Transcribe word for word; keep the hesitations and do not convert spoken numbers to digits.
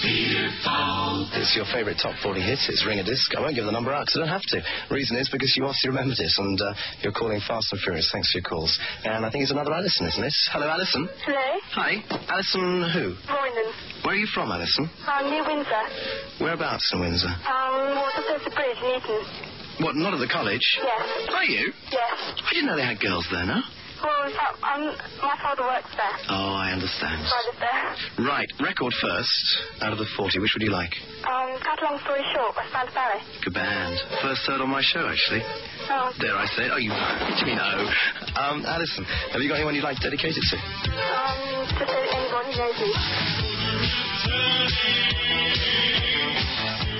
It's your favourite top forty hit. It's Ring a Disc. I won't give the number out because I don't have to. Reason is because you obviously remembered it, and uh, you're calling fast and furious. Thanks for your calls. And I think it's another Alison, isn't it? Hello, Alison. Hello. Hi. Alison who? Royland. Where are you from, Alison? Um, New Windsor. Whereabouts in Windsor? Um, Waterford Bridge in Eton. What, not at the college? Yes. Are you? Yes. I didn't know they had girls there, no? Well, in fact, um, my father works there. Oh, I understand. So I live there. Right, record first, out of the forty. Which would you like? Um, cut a long story short, Westbound Valley. Good band. First heard on my show, actually. Oh. Dare I say it? Oh, you... What do you mean, oh? Um, Alison, have you got anyone you'd like to dedicate it to? Um, just anyone who knows me.